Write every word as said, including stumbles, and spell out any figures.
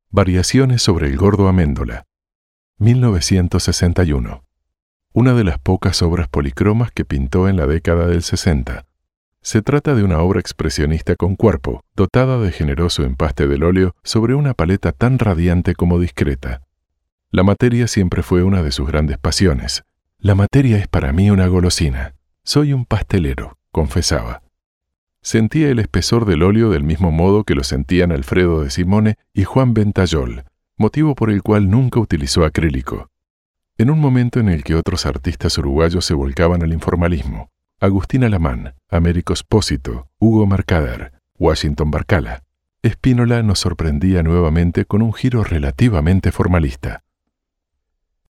Variaciones sobre el gordo Améndola, mil novecientos sesenta y uno. Una de las pocas obras policromas que pintó en la década del sesenta. Se trata de una obra expresionista con cuerpo, dotada de generoso empaste del óleo sobre una paleta tan radiante como discreta. La materia siempre fue una de sus grandes pasiones. La materia es para mí una golosina. Soy un pastelero, confesaba. Sentía el espesor del óleo del mismo modo que lo sentían Alfredo de Simone y Juan Ventayol, motivo por el cual nunca utilizó acrílico. En un momento en el que otros artistas uruguayos se volcaban al informalismo, Agustín Alamán, Américo Espósito, Hugo Mercader, Washington Barcala, Spínola nos sorprendía nuevamente con un giro relativamente formalista.